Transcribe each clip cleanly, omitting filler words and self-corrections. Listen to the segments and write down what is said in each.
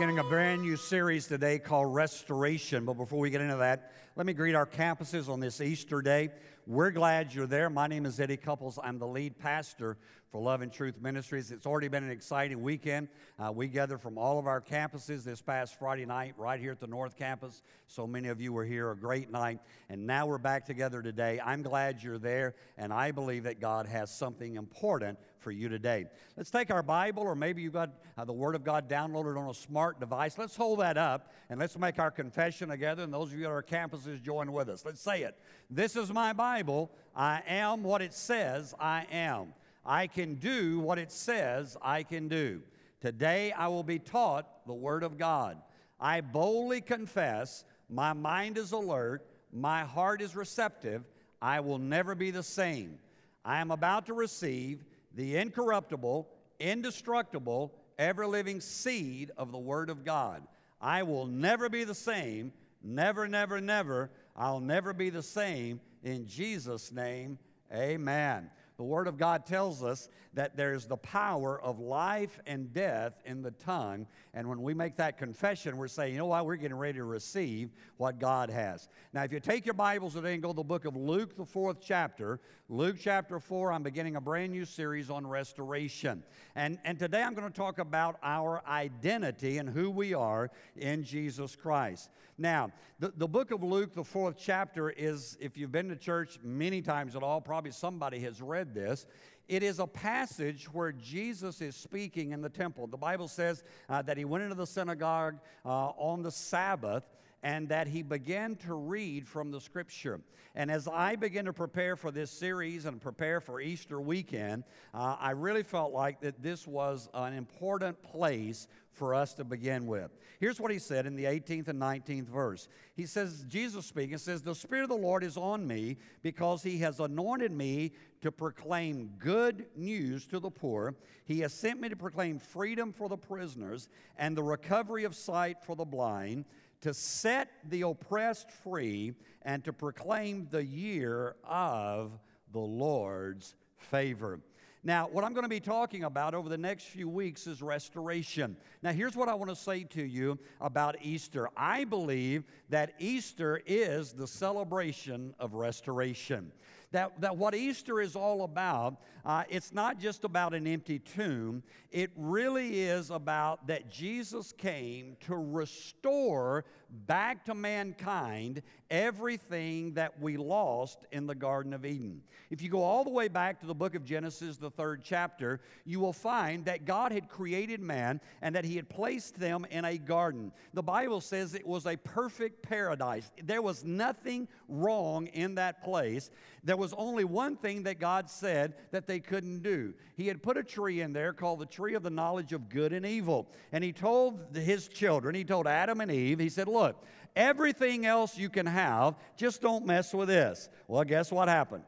beginning a brand new series today called Restoration. But before we get into that, let me greet our campuses on this Easter day. We're glad you're there. My name is Eddie Couples. I'm the lead pastor for Love and Truth Ministries. It's already been an exciting weekend. We gathered from all of our campuses this past Friday night right here at the North Campus. So many of you were here, a great night. And now we're back together today. I'm glad you're there, and I believe that God has something important for you today. Let's take our Bible, or maybe you've got the Word of God downloaded on a smart device. Let's hold that up, and let's make our confession together. And those of you at our campuses, join with us. Let's say it. This is my Bible. I am what it says I am. I can do what it says I can do. Today I will be taught the Word of God. I boldly confess, my mind is alert, my heart is receptive, I will never be the same. I am about to receive the incorruptible, indestructible, ever-living seed of the Word of God. I will never be the same, never, never, never. I'll never be the same. In Jesus' name, amen. The Word of God tells us that there's the power of life and death in the tongue. And when we make that confession, we're saying, you know what, we're getting ready to receive what God has. Now, if you take your Bibles today and go to the book of Luke, the 4th chapter, Luke chapter 4, I'm beginning a brand new series on restoration. And today I'm going to talk about our identity and who we are in Jesus Christ. Now, the book of Luke, the 4th chapter is, if you've been to church many times at all, probably somebody has read this. It is a passage where Jesus is speaking in the temple. The Bible says that he went into the synagogue on the Sabbath, and that he began to read from the Scripture. And as I began to prepare for this series and prepare for Easter weekend, I really felt like that this was an important place for us to begin with. Here's what he said in the 18th and 19th verse. He says, Jesus speaking, says, "The Spirit of the Lord is on me because he has anointed me to proclaim good news to the poor. He has sent me to proclaim freedom for the prisoners and the recovery of sight for the blind, to set the oppressed free, and to proclaim the year of the Lord's favor." Now, what I'm going to be talking about over the next few weeks is restoration. Now, here's what I want to say to you about Easter. I believe that Easter is the celebration of restoration. That what Easter is all about, it's not just about an empty tomb. It really is about that Jesus came to restore back to mankind everything that we lost in the Garden of Eden. If you go all the way back to the book of Genesis, the 3rd chapter, you will find that God had created man and that he had placed them in a garden. The Bible says it was a perfect paradise. There was nothing wrong in that place. There was only one thing that God said that they couldn't do. He had put a tree in there called the tree of the knowledge of good and evil. And he told his children, he told Adam and Eve, he said, look, everything else you can have, just don't mess with this. Well, guess what happened?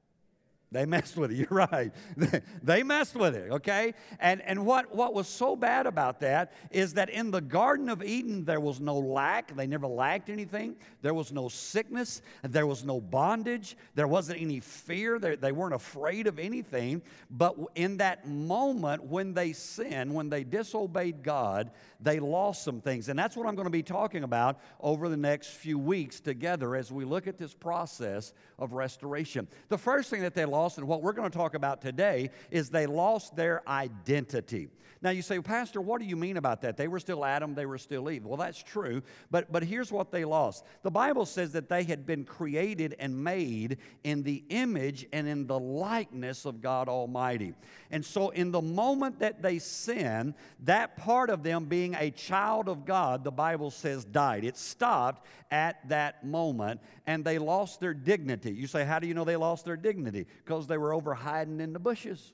They messed with it. You're right. They messed with it, okay? And what was so bad about that is that in the Garden of Eden, there was no lack. They never lacked anything. There was no sickness. There was no bondage. There wasn't any fear. They weren't afraid of anything. But in that moment when they sinned, when they disobeyed God, they lost some things. And that's what I'm going to be talking about over the next few weeks together as we look at this process of restoration. The first thing that they lost, and what we're going to talk about today, is they lost their identity. Now you say, Pastor, what do you mean about that? They were still Adam, they were still Eve. Well, that's true, but here's what they lost. The Bible says that they had been created and made in the image and in the likeness of God Almighty. And so in the moment that they sinned, that part of them being a child of God, the Bible says, died. It stopped at that moment, and they lost their dignity. You say, how do you know they lost their dignity? Because they were over hiding in the bushes.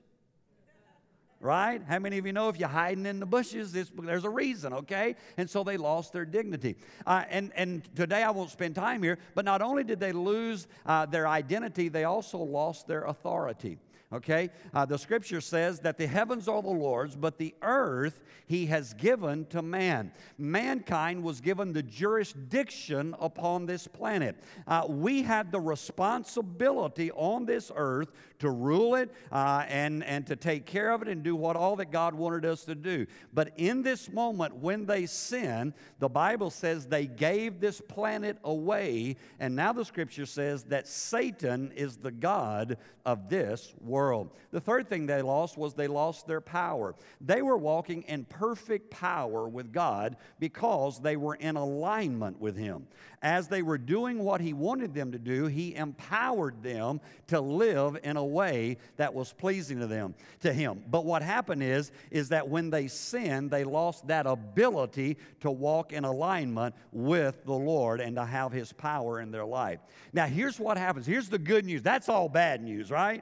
Right? How many of you know if you're hiding in the bushes, there's a reason, okay? And so they lost their dignity. And today I won't spend time here, but not only did they lose their identity, they also lost their authority. Okay? The scripture says that the heavens are the Lord's, but the earth he has given to man. Mankind was given the jurisdiction upon this planet. We had the responsibility on this earth to rule it and to take care of it and do all that God wanted us to do. But in this moment, when they sinned, the Bible says they gave this planet away, and now the scripture says that Satan is the god of this world. The third thing they lost was they lost their power. They were walking in perfect power with God because they were in alignment with Him. As they were doing what He wanted them to do, He empowered them to live in a way that was pleasing to Him. But what happened is that when they sinned, they lost that ability to walk in alignment with the Lord and to have His power in their life. Now, here's what happens. Here's the good news. That's all bad news, right?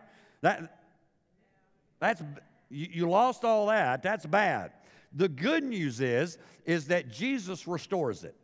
You lost all that. That's bad. The good news is that Jesus restores it.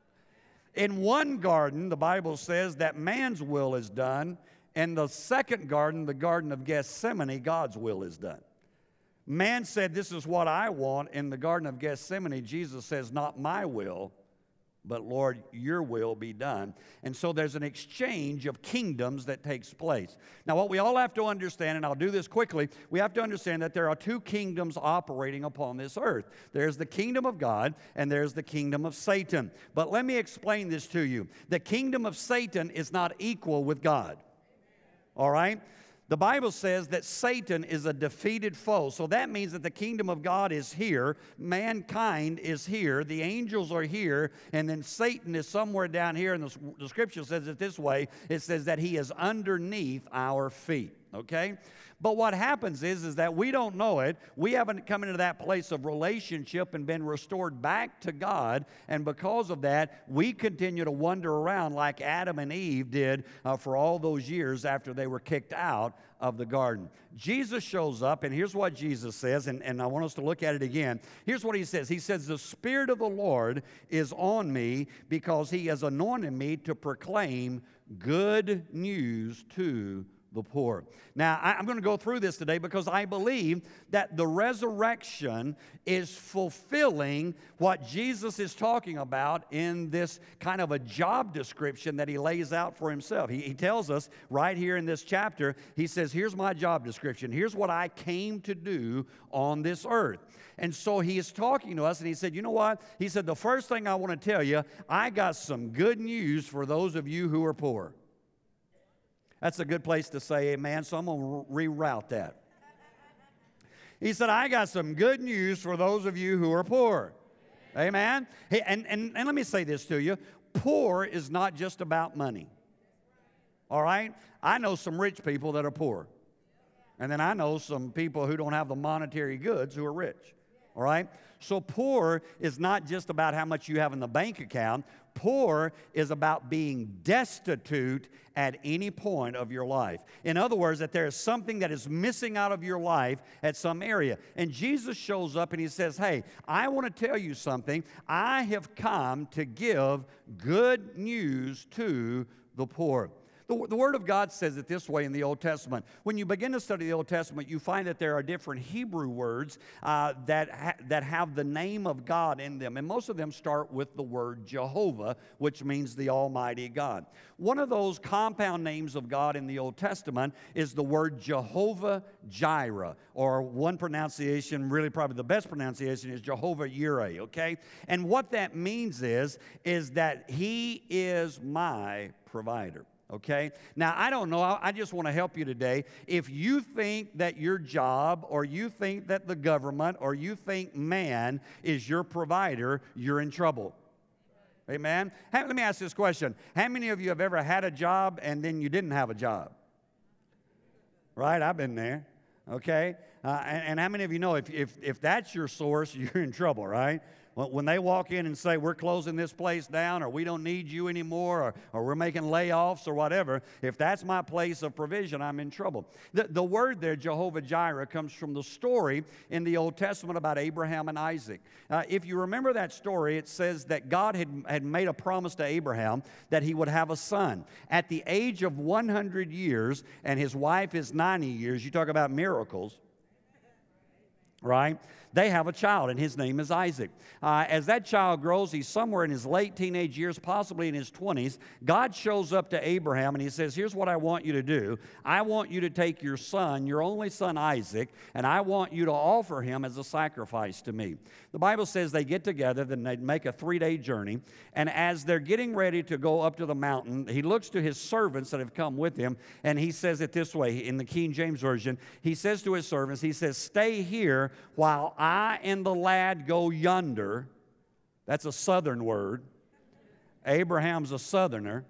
In one garden, the Bible says that man's will is done. In the second garden, the Garden of Gethsemane, God's will is done. Man said, "This is what I want." In the Garden of Gethsemane, Jesus says, "Not my will, but Lord, your will be done." And so there's an exchange of kingdoms that takes place. Now, what we all have to understand, and I'll do this quickly, we have to understand that there are two kingdoms operating upon this earth. There's the kingdom of God, and there's the kingdom of Satan. But let me explain this to you. The kingdom of Satan is not equal with God. All right? The Bible says that Satan is a defeated foe. So that means that the kingdom of God is here, mankind is here, the angels are here, and then Satan is somewhere down here. And the scripture says it this way. It says that he is underneath our feet. Okay? But what happens is that we don't know it. We haven't come into that place of relationship and been restored back to God. And because of that, we continue to wander around like Adam and Eve did for all those years after they were kicked out of the garden. Jesus shows up, and here's what Jesus says, and I want us to look at it again. Here's what He says. He says, "The Spirit of the Lord is on me because He has anointed me to proclaim good news to the poor." Now, I'm going to go through this today because I believe that the resurrection is fulfilling what Jesus is talking about in this kind of a job description that He lays out for Himself. He tells us right here in this chapter, He says, "Here's my job description. Here's what I came to do on this earth." And so He is talking to us, and He said, "You know what?" He said, "The first thing I want to tell you, I got some good news for those of you who are poor." That's a good place to say amen, so I'm going to reroute that. He said, "I got some good news for those of you who are poor." Amen? Hey, and let me say this to you. Poor is not just about money. All right? I know some rich people that are poor. And then I know some people who don't have the monetary goods who are rich. All right? So poor is not just about how much you have in the bank account. Poor is about being destitute at any point of your life. In other words, that there is something that is missing out of your life at some area. And Jesus shows up and He says, "Hey, I want to tell you something. I have come to give good news to the poor." The Word of God says it this way in the Old Testament. When you begin to study the Old Testament, you find that there are different Hebrew words that have the name of God in them. And most of them start with the word Jehovah, which means the Almighty God. One of those compound names of God in the Old Testament is the word Jehovah Jireh. Or one pronunciation, really probably the best pronunciation, is Jehovah Yireh, okay? And what that means is that He is my provider. Okay? Now, I don't know. I just want to help you today. If you think that your job or you think that the government or you think man is your provider, you're in trouble. Amen? Let me ask this question. How many of you have ever had a job and then you didn't have a job? Right? I've been there. Okay? And how many of you know if that's your source, you're in trouble, right? When they walk in and say, we're closing this place down, or we don't need you anymore, or we're making layoffs or whatever, if that's my place of provision, I'm in trouble. The word there, Jehovah Jireh, comes from the story in the Old Testament about Abraham and Isaac. If you remember that story, it says that God had made a promise to Abraham that he would have a son. At the age of 100 years, and his wife is 90 years, you talk about miracles, right? They have a child, and his name is Isaac. As that child grows, he's somewhere in his late teenage years, possibly in his 20s. God shows up to Abraham, and he says, here's what I want you to do. I want you to take your son, your only son Isaac, and I want you to offer him as a sacrifice to me. The Bible says they get together, then they make a 3-day journey, and as they're getting ready to go up to the mountain, he looks to his servants that have come with him, and he says it this way, in the King James Version, he says to his servants, he says, stay here while I and the lad go yonder. That's a southern word. Abraham's a southerner,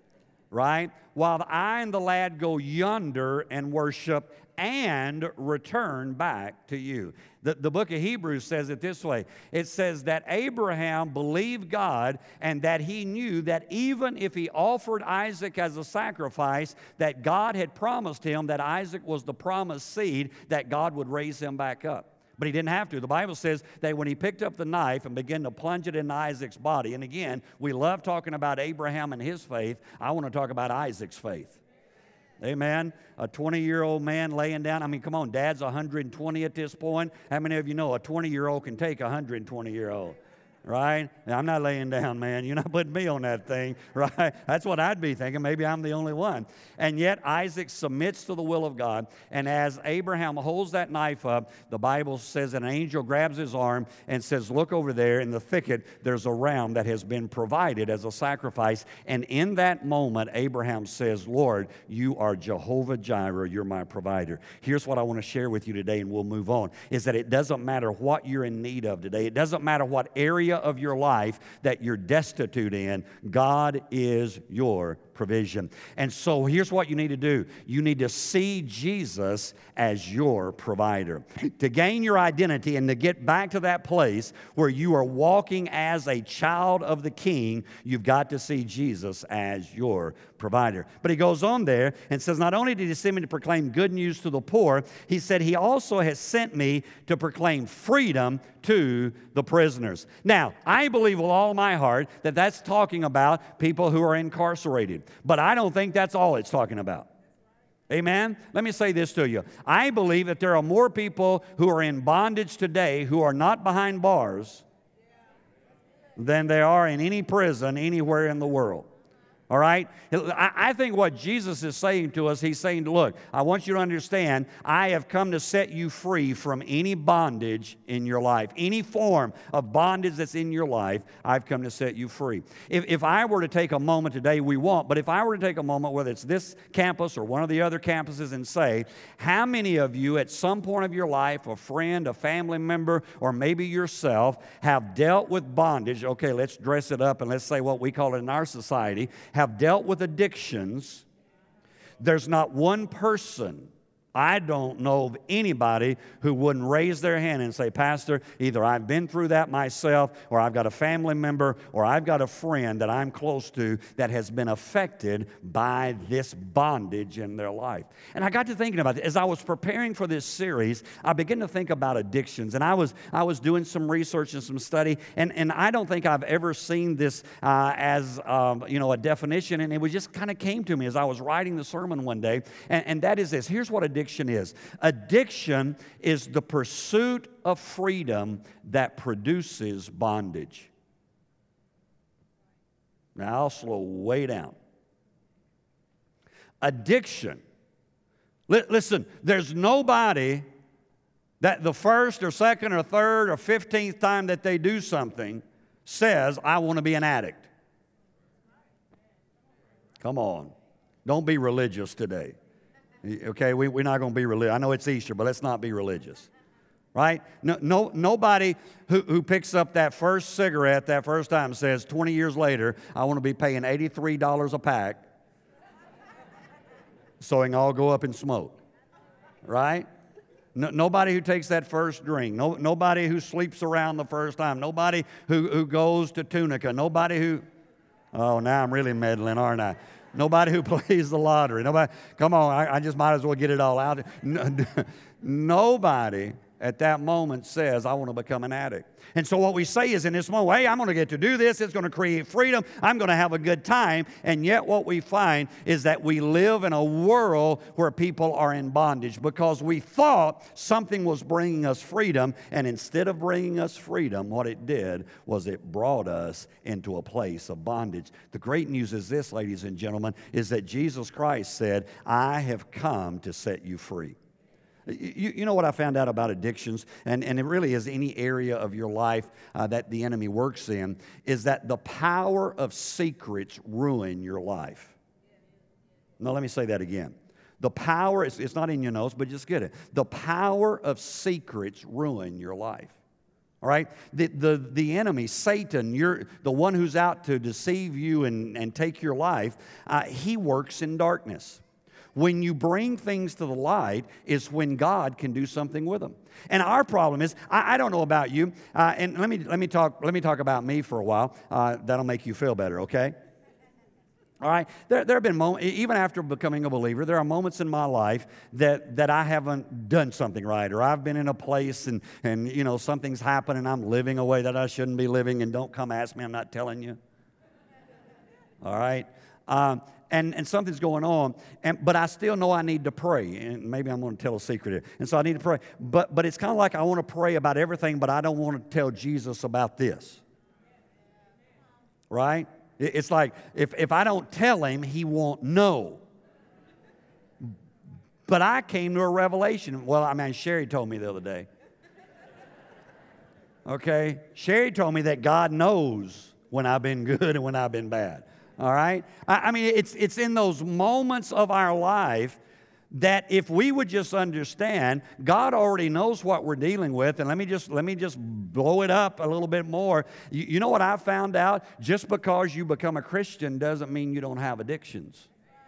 right? While I and the lad go yonder and worship and return back to you. The book of Hebrews says it this way. It says that Abraham believed God and that he knew that even if he offered Isaac as a sacrifice, that God had promised him that Isaac was the promised seed, that God would raise him back up. But he didn't have to. The Bible says that when he picked up the knife and began to plunge it into Isaac's body, and again, we love talking about Abraham and his faith. I want to talk about Isaac's faith. Amen. A 20-year-old man laying down. I mean, come on, Dad's 120 at this point. How many of you know a 20-year-old can take a 120-year-old? Right? I'm not laying down, man. You're not putting me on that thing, right? That's what I'd be thinking. Maybe I'm the only one. And yet Isaac submits to the will of God. And as Abraham holds that knife up, the Bible says an angel grabs his arm and says, look over there in the thicket, there's a ram that has been provided as a sacrifice. And in that moment, Abraham says, Lord, you are Jehovah Jireh, you're my provider. Here's what I want to share with you today, and we'll move on, is that it doesn't matter what you're in need of today. It doesn't matter what area of your life that you're destitute in. God is your provision. And so here's what you need to do. You need to see Jesus as your provider. To gain your identity and to get back to that place where you are walking as a child of the King, you've got to see Jesus as your provider. But he goes on there and says, not only did he send me to proclaim good news to the poor, he said he also has sent me to proclaim freedom to the prisoners. Now, I believe with all my heart that that's talking about people who are incarcerated. But I don't think that's all it's talking about. Amen? Let me say this to you. I believe that there are more people who are in bondage today who are not behind bars than there are in any prison anywhere in the world. All right? I think what Jesus is saying to us, he's saying, look, I want you to understand, I have come to set you free from any bondage in your life. Any form of bondage that's in your life, I've come to set you free. If I were to take a moment today, we won't, but if I were to take a moment, whether it's this campus or one of the other campuses, and say, how many of you at some point of your life, a friend, a family member, or maybe yourself, have dealt with bondage? Okay, let's dress it up and let's say what we call it in our society, have dealt with addictions. There's not one person, I don't know of anybody who wouldn't raise their hand and say, Pastor, either I've been through that myself, or I've got a family member, or I've got a friend that I'm close to that has been affected by this bondage in their life. And I got to thinking about it. As I was preparing for this series, I began to think about addictions. And I was doing some research and some study, and I don't think I've ever seen this as a definition. And it just kind of came to me as I was writing the sermon one day, and that is this. Here's what addiction is. Addiction is the pursuit of freedom that produces bondage. Now, I'll slow way down. Addiction. Listen, there's nobody that the first or second or third or 15th time that they do something says, I want to be an addict. Come on. Don't be religious today. Okay, we're not going to be religious. I know it's Easter, but let's not be religious, right? Nobody who picks up that first cigarette that first time says 20 years later, I want to be paying $83 a pack so I can all go up and smoke, right? Nobody who takes that first drink. Nobody who sleeps around the first time. Nobody who goes to Tunica. Nobody who, oh, now I'm really meddling, aren't I? Nobody who plays the lottery. Nobody, come on, I just might as well get it all out. Nobody at that moment says, I want to become an addict. And so what we say is in this moment, hey, I'm going to get to do this. It's going to create freedom. I'm going to have a good time. And yet what we find is that we live in a world where people are in bondage because we thought something was bringing us freedom. And instead of bringing us freedom, what it did was it brought us into a place of bondage. The great news is this, ladies and gentlemen, is that Jesus Christ said, I have come to set you free. You know what I found out about addictions, and it really is any area of your life that the enemy works in, is that the power of secrets ruin your life. Now, let me say that again. The power, it's not in your notes, but just get it. The power of secrets ruin your life. All right? The enemy, Satan, the one who's out to deceive you and take your life, he works in darkness. When you bring things to the light is when God can do something with them. And our problem is, I don't know about you, and let me talk about me for a while. That'll make you feel better, okay? All right? There have been moments, even after becoming a believer, there are moments in my life that I haven't done something right, or I've been in a place and you know, something's happened and I'm living a way that I shouldn't be living, and don't come ask me, I'm not telling you. All right? And something's going on, but I still know I need to pray. And maybe I'm going to tell a secret here. And so I need to pray. But it's kind of like I want to pray about everything, but I don't want to tell Jesus about this. Right? It's like if I don't tell him, he won't know. But I came to a revelation. Well, I mean, Sherry told me the other day. Okay? Sherry told me that God knows when I've been good and when I've been bad. All right? I mean, it's in those moments of our life that if we would just understand, God already knows what we're dealing with. And let me just blow it up a little bit more. You know what I found out? Just because you become a Christian doesn't mean you don't have addictions.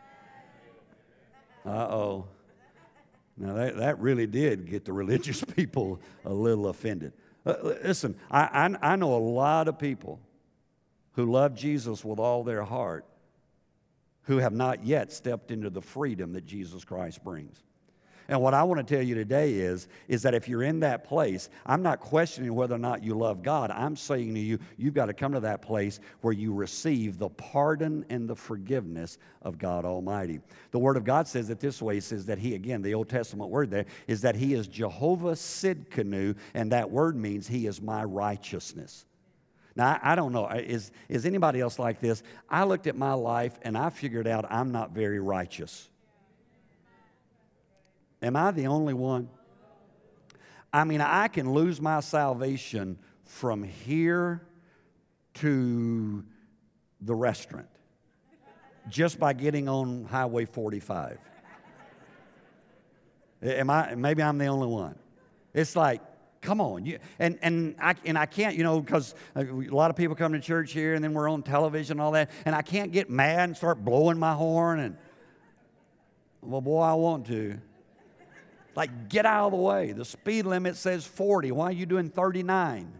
Uh-oh. Now, that really did get the religious people a little offended. Listen, I know a lot of people who love Jesus with all their heart, who have not yet stepped into the freedom that Jesus Christ brings. And what I want to tell you today is that if you're in that place, I'm not questioning whether or not you love God. I'm saying to you, you've got to come to that place where you receive the pardon and the forgiveness of God Almighty. The Word of God says it this way. It says that He, again, the Old Testament word there, is that He is Jehovah Sidkenu, and that word means He is my righteousness. Now, I don't know. Is anybody else like this? I looked at my life and I figured out I'm not very righteous. Am I the only one? I mean, I can lose my salvation from here to the restaurant just by getting on Highway 45. Maybe I'm the only one. It's like, come on. And I can't, you know, because a lot of people come to church here and then we're on television and all that, and I can't get mad and start blowing my horn and, well, boy, I want to. Like, get out of the way. The speed limit says 40. Why are you doing 39?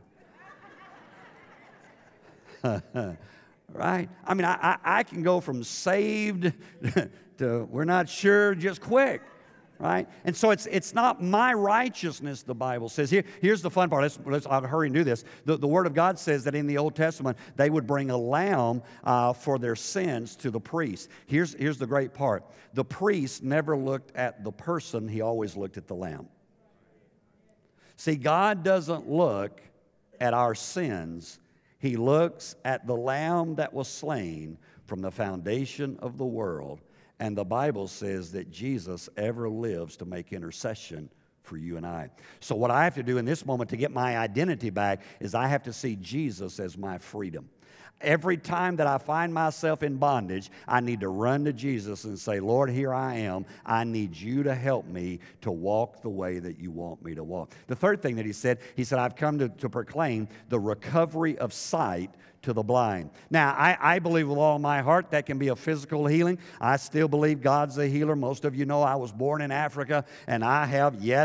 Right? I mean, I can go from saved to we're not sure just quick. Right? And so it's not my righteousness, the Bible says. Here's the fun part. I'll hurry and do this. The Word of God says that in the Old Testament, they would bring a lamb for their sins to the priest. Here's the great part. The priest never looked at the person. He always looked at the lamb. See, God doesn't look at our sins. He looks at the lamb that was slain from the foundation of the world. And the Bible says that Jesus ever lives to make intercession for you and I. So what I have to do in this moment to get my identity back is I have to see Jesus as my freedom. Every time that I find myself in bondage, I need to run to Jesus and say, Lord, here I am. I need you to help me to walk the way that you want me to walk. The third thing that he said, I've come to proclaim the recovery of sight to the blind. Now, I believe with all my heart that can be a physical healing. I still believe God's a healer. Most of you know I was born in Africa, and I have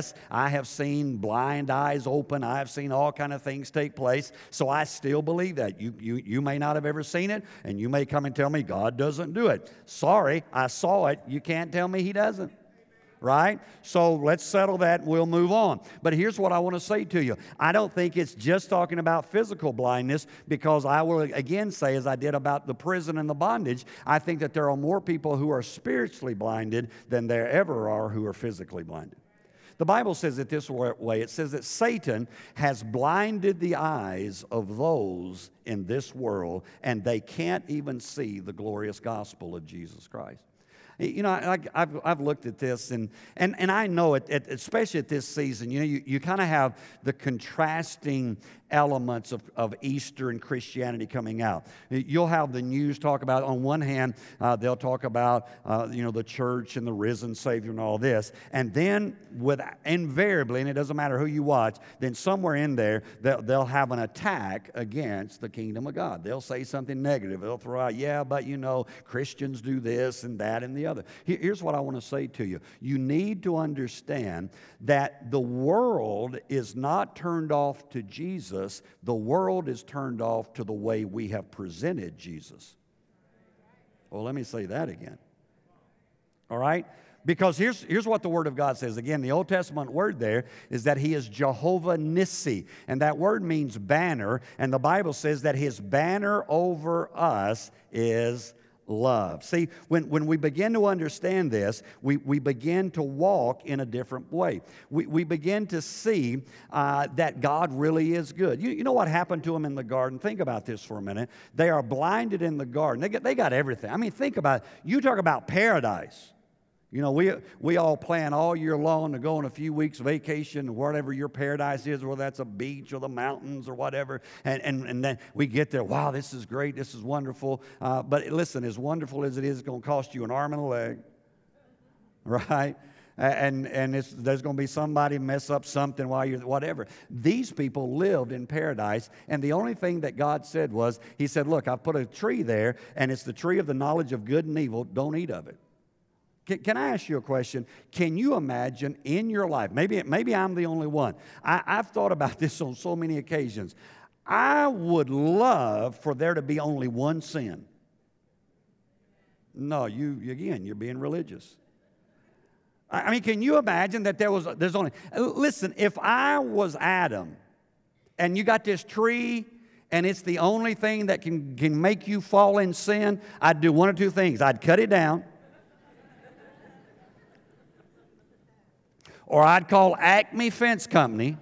yes, I have seen blind eyes open. I have seen all kind of things take place. So I still believe that. You may not have ever seen it, and you may come and tell me God doesn't do it. Sorry, I saw it. You can't tell me He doesn't. Right? So let's settle that and we'll move on. But here's what I want to say to you. I don't think it's just talking about physical blindness, because I will again say, as I did about the prison and the bondage, I think that there are more people who are spiritually blinded than there ever are who are physically blinded. The Bible says it this way. It says that Satan has blinded the eyes of those in this world, and they can't even see the glorious gospel of Jesus Christ. You know, I've looked at this, and I know it, especially at this season, you know, you kind of have the contrasting elements of Easter and Christianity coming out. You'll have the news talk about, on one hand, they'll talk about, the church and the risen Savior and all this. And then, invariably, and it doesn't matter who you watch, then somewhere in there, they'll have an attack against the kingdom of God. They'll say something negative. They'll throw out, yeah, but Christians do this and that and the other. Here's what I want to say to you. You need to understand that the world is not turned off to Jesus. The world is turned off to the way we have presented Jesus. Well, let me say that again. All right? Because here's what the Word of God says. Again, the Old Testament word there is that He is Jehovah Nissi. And that word means banner. And the Bible says that His banner over us is love. See, when we begin to understand this, we begin to walk in a different way. We begin to see that God really is good. You know what happened to them in the garden? Think about this for a minute. They are blinded in the garden. They got everything. I mean, think about it. You talk about paradise. You know, we all plan all year long to go on a few weeks vacation, wherever your paradise is, whether that's a beach or the mountains or whatever. And then we get there, wow, this is great, this is wonderful. But listen, as wonderful as it is, it's going to cost you an arm and a leg, right? And there's going to be somebody mess up something while you're whatever. These people lived in paradise, and the only thing that God said was, He said, look, I've put a tree there, and it's the tree of the knowledge of good and evil. Don't eat of it. Can I ask you a question? Can you imagine in your life, maybe I'm the only one. I've thought about this on so many occasions. I would love for there to be only one sin. No, you're being religious. I mean, can you imagine that there's only, listen, if I was Adam and you got this tree and it's the only thing that can make you fall in sin, I'd do one or two things. I'd cut it down. Or I'd call Acme Fence Company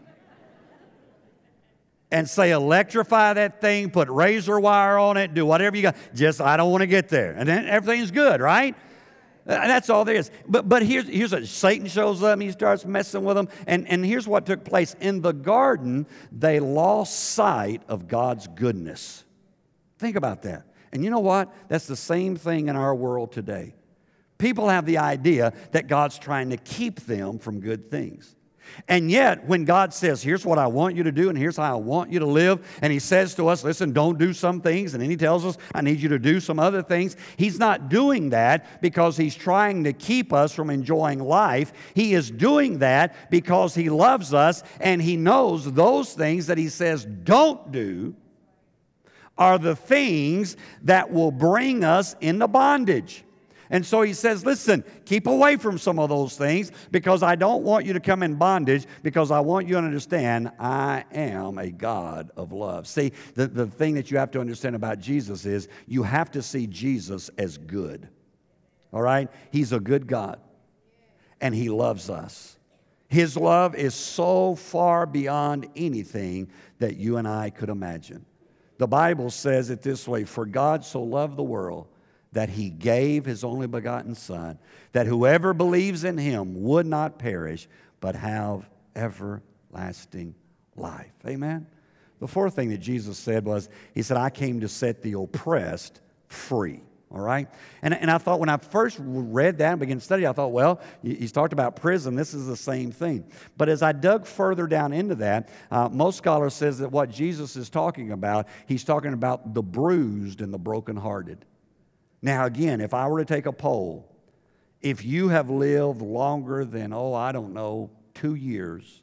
and say, electrify that thing, put razor wire on it, do whatever you got. Just, I don't want to get there. And then everything's good, right? That's all there is. But here's what, Satan shows up and he starts messing with them. And here's what took place. In the garden, they lost sight of God's goodness. Think about that. And you know what? That's the same thing in our world today. People have the idea that God's trying to keep them from good things. And yet, when God says, here's what I want you to do and here's how I want you to live, and He says to us, listen, don't do some things, and then He tells us, I need you to do some other things, He's not doing that because He's trying to keep us from enjoying life. He is doing that because He loves us, and He knows those things that He says don't do are the things that will bring us into bondage. And so He says, listen, keep away from some of those things because I don't want you to come in bondage, because I want you to understand I am a God of love. See, the thing that you have to understand about Jesus is you have to see Jesus as good. All right? He's a good God, and He loves us. His love is so far beyond anything that you and I could imagine. The Bible says it this way, for God so loved the world that He gave His only begotten Son, that whoever believes in Him would not perish, but have everlasting life. Amen? The fourth thing that Jesus said was, He said, I came to set the oppressed free. All right? And I thought when I first read that and began to study, I thought, well, He's talked about prison. This is the same thing. But as I dug further down into that, most scholars says that what Jesus is talking about, He's talking about the bruised and the brokenhearted. Now, again, if I were to take a poll, if you have lived longer than, 2 years,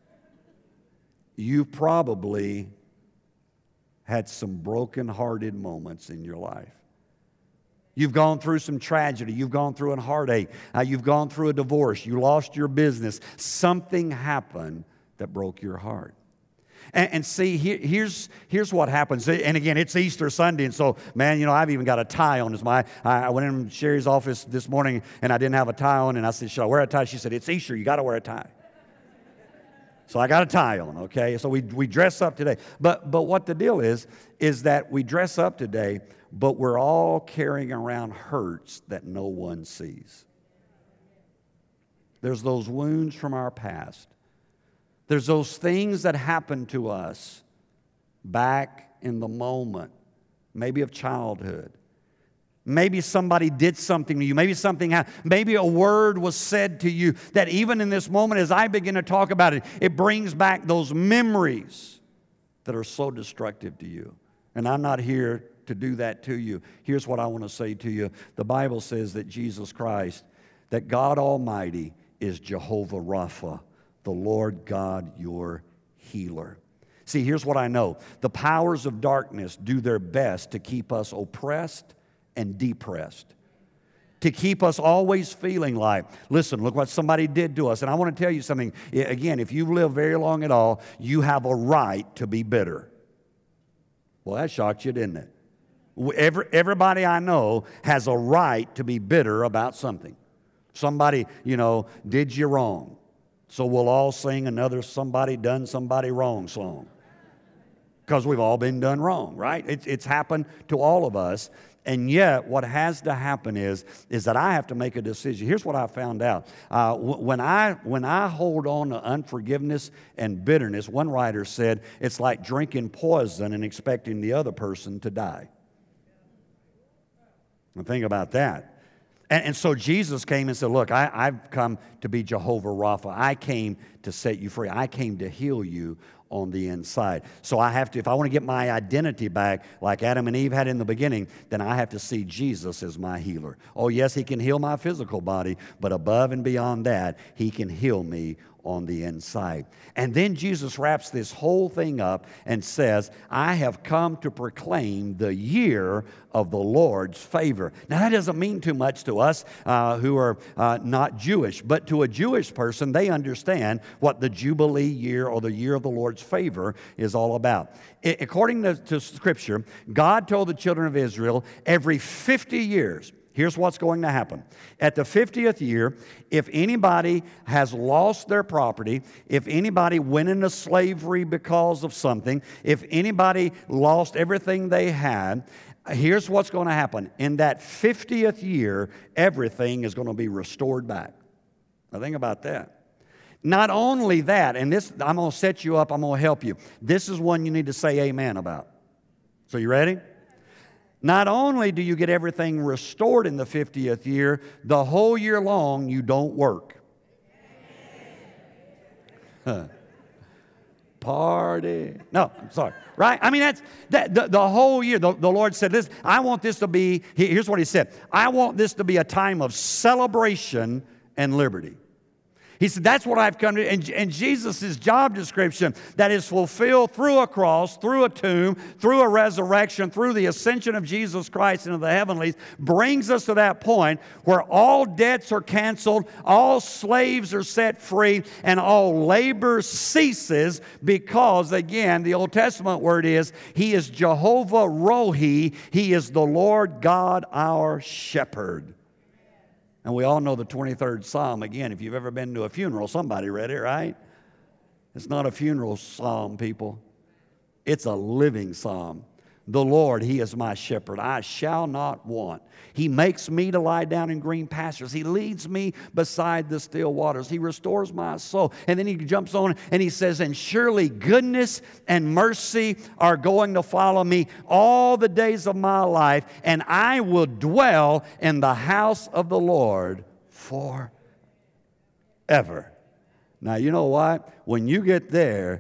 you probably had some broken-hearted moments in your life. You've gone through some tragedy. You've gone through a heartache. You've gone through a divorce. You lost your business. Something happened that broke your heart. And see, here's what happens. And again, it's Easter Sunday, and so, man, you know, I've even got a tie on. I went in Sherry's office this morning, and I didn't have a tie on, and I said, should I wear a tie? She said, it's Easter. You got to wear a tie. So I got a tie on, okay? So we dress up today. But what the deal is that we dress up today, but we're all carrying around hurts that no one sees. There's those wounds from our past. There's those things that happened to us back in the moment, maybe of childhood. Maybe somebody did something to you. Maybe something happened. Maybe a word was said to you that even in this moment, as I begin to talk about it, it brings back those memories that are so destructive to you. And I'm not here to do that to you. Here's what I want to say to you. The Bible says that Jesus Christ, that God Almighty is Jehovah Rapha, the Lord God, your healer. See, here's what I know. The powers of darkness do their best to keep us oppressed and depressed, to keep us always feeling like, listen, look what somebody did to us. And I want to tell you something. Again, if you live very long at all, you have a right to be bitter. Well, that shocked you, didn't it? Everybody I know has a right to be bitter about something. Somebody, you know, did you wrong. So we'll all sing another somebody done somebody wrong song. Because we've all been done wrong, right? It's happened to all of us. And yet, what has to happen is that I have to make a decision. Here's what I found out. When I hold on to unforgiveness and bitterness, one writer said, it's like drinking poison and expecting the other person to die. Now think about that. And so Jesus came and said, look, I've come to be Jehovah Rapha. I came to set you free. I came to heal you on the inside. So I have to, if I want to get my identity back like Adam and Eve had in the beginning, then I have to see Jesus as my healer. Oh, yes, He can heal my physical body, but above and beyond that, He can heal me on the inside. And then Jesus wraps this whole thing up and says, I have come to proclaim the year of the Lord's favor. Now, that doesn't mean too much to us who are not Jewish, but to a Jewish person, they understand what the Jubilee year or the year of the Lord's favor is all about. According to Scripture, God told the children of Israel every 50 years, here's what's going to happen. At the 50th year, if anybody has lost their property, if anybody went into slavery because of something, if anybody lost everything they had, here's what's going to happen. In that 50th year, everything is going to be restored back. Now think about that. Not only that, and this, I'm going to set you up, I'm going to help you. This is one you need to say amen about. So you ready? Not only do you get everything restored in the 50th year, the whole year long you don't work. Party. No, I'm sorry. Right? I mean, the whole year. The Lord said this, I want this to be, here's what He said, I want this to be a time of celebration and liberty. He said, that's what I've come to. And Jesus' job description that is fulfilled through a cross, through a tomb, through a resurrection, through the ascension of Jesus Christ into the heavenlies, brings us to that point where all debts are canceled, all slaves are set free, and all labor ceases because, again, the Old Testament word is, He is Jehovah Rohi. He is the Lord God, our shepherd. And we all know the 23rd Psalm. Again, if you've ever been to a funeral, somebody read it, right? It's not a funeral psalm, people. It's a living psalm. The Lord, He is my shepherd. I shall not want. He makes me to lie down in green pastures. He leads me beside the still waters. He restores my soul. And then He jumps on and He says, and surely goodness and mercy are going to follow me all the days of my life, and I will dwell in the house of the Lord forever. Now, you know what? When you get there,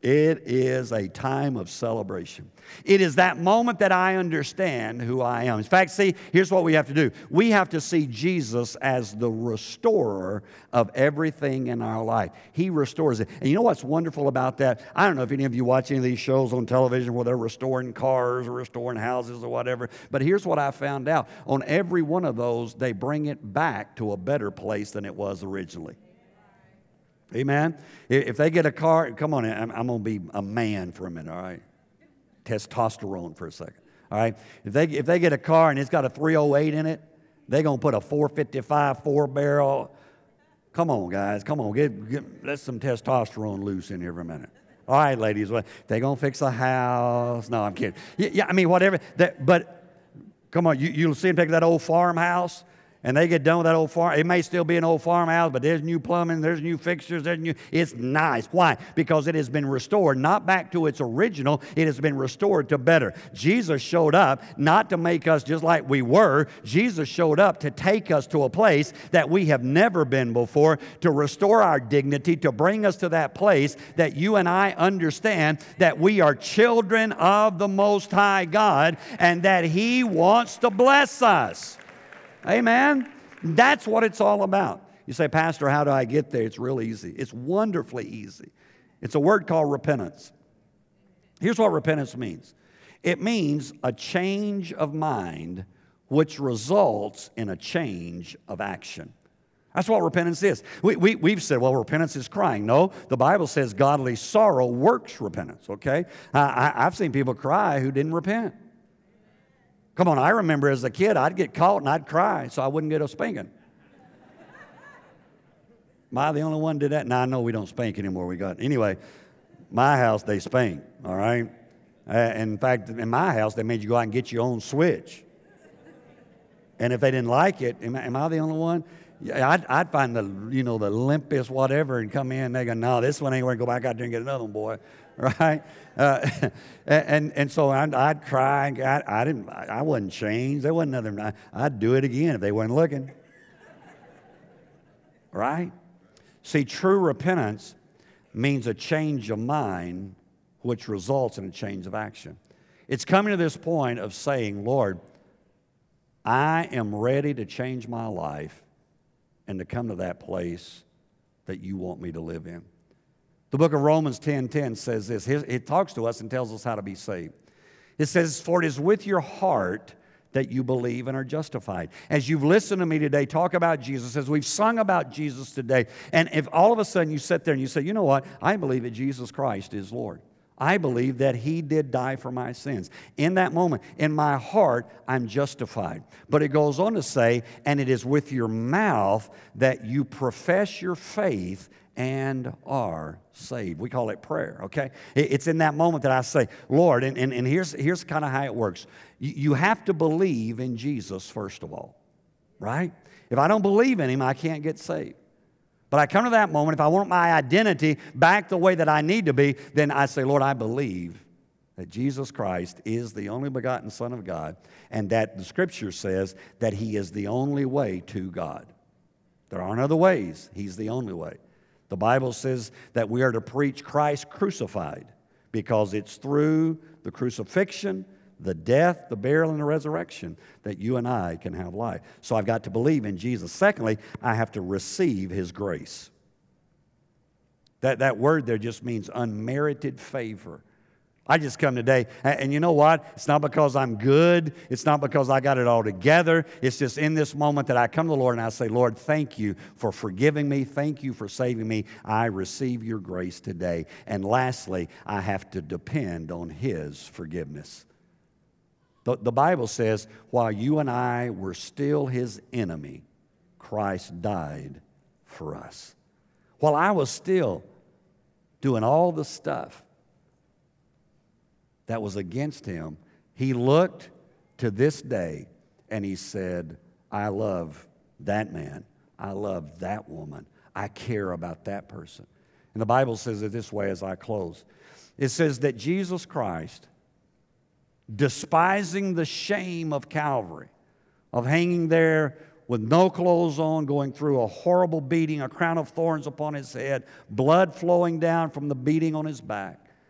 It is a time of celebration. It is that moment that I understand who I am. In fact, see, here's what we have to do. We have to see Jesus as the restorer of everything in our life. He restores it. And you know what's wonderful about that? I don't know if any of you watch any of these shows on television where they're restoring cars or restoring houses or whatever, but here's what I found out. On every one of those, they bring it back to a better place than it was originally. Amen? If they get a car, come on, I'm going to be a man for a minute, all right? Testosterone for a second, all right? If they get a car and it's got a 308 in it, they're going to put a 455 four-barrel. Come on, guys, come on, let some testosterone loose in here for a minute. All right, ladies, they're going to fix a house. No, I'm kidding. Yeah, I mean, whatever. But come on, you'll see them take that old farmhouse, and they get done with that old farm. It may still be an old farmhouse, but there's new plumbing, there's new fixtures, it's nice. Why? Because it has been restored, not back to its original, it has been restored to better. Jesus showed up not to make us just like we were. Jesus showed up to take us to a place that we have never been before, to restore our dignity, to bring us to that place that you and I understand that we are children of the Most High God and that He wants to bless us. Amen? That's what it's all about. You say, Pastor, how do I get there? It's real easy. It's wonderfully easy. It's a word called repentance. Here's what repentance means. It means a change of mind which results in a change of action. That's what repentance is. We've said, well, repentance is crying. No, the Bible says godly sorrow works repentance, okay? I've seen people cry who didn't repent. Come on, I remember as a kid, I'd get caught and I'd cry so I wouldn't get a spanking. Am I the only one did that? Now, I know we don't spank anymore. Anyway, my house, they spank, all right? In fact, in my house, they made you go out and get your own switch. And if they didn't like it, am I the only one? I'd find the limpest whatever and come in and they go, no, this one ain't going to go back out there and get another one, boy. Right? And so I'd cry. I wasn't changed. There wasn't nothing. I'd do it again if they weren't looking. Right? See, true repentance means a change of mind which results in a change of action. It's coming to this point of saying, Lord, I am ready to change my life and to come to that place that you want me to live in. The book of Romans 10:10 says this. It talks to us and tells us how to be saved. It says, for it is with your heart that you believe and are justified. As you've listened to me today talk about Jesus, as we've sung about Jesus today, and if all of a sudden you sit there and you say, you know what, I believe that Jesus Christ is Lord. I believe that He did die for my sins. In that moment, in my heart, I'm justified. But it goes on to say, and it is with your mouth that you profess your faith and are saved. We call it prayer, okay? It's in that moment that I say, Lord, and here's kind of how it works. You have to believe in Jesus, first of all, right? If I don't believe in Him, I can't get saved. But I come to that moment, if I want my identity back the way that I need to be, then I say, Lord, I believe that Jesus Christ is the only begotten Son of God, and that the Scripture says that He is the only way to God. There aren't other ways. He's the only way. The Bible says that we are to preach Christ crucified because it's through the crucifixion, the death, the burial, and the resurrection that you and I can have life. So I've got to believe in Jesus. Secondly, I have to receive His grace. That word there just means unmerited favor. I just come today, and you know what? It's not because I'm good. It's not because I got it all together. It's just in this moment that I come to the Lord and I say, Lord, thank you for forgiving me. Thank you for saving me. I receive your grace today. And lastly, I have to depend on His forgiveness. The Bible says, while you and I were still His enemy, Christ died for us. While I was still doing all the stuff that was against Him, He looked to this day and He said, I love that man. I love that woman. I care about that person. And the Bible says it this way as I close. It says that Jesus Christ, despising the shame of Calvary, of hanging there with no clothes on, going through a horrible beating, a crown of thorns upon His head, blood flowing down from the beating on His back,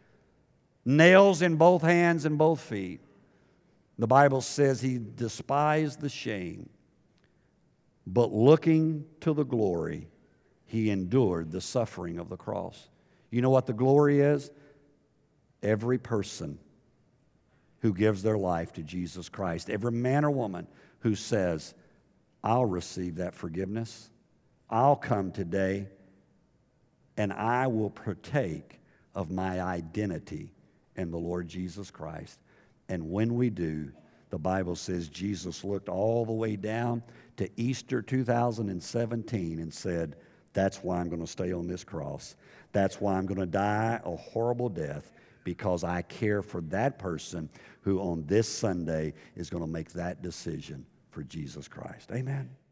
nails in both hands and both feet. The Bible says he despised the shame, but looking to the glory, he endured the suffering of the cross. You know what the glory is? Every person who gives their life to Jesus Christ, every man or woman who says, I'll receive that forgiveness, I'll come today, and I will partake of my identity in the Lord Jesus Christ. And when we do, the Bible says Jesus looked all the way down to Easter 2017 and said, that's why I'm going to stay on this cross. That's why I'm going to die a horrible death, because I care for that person who on this Sunday is going to make that decision for Jesus Christ. Amen.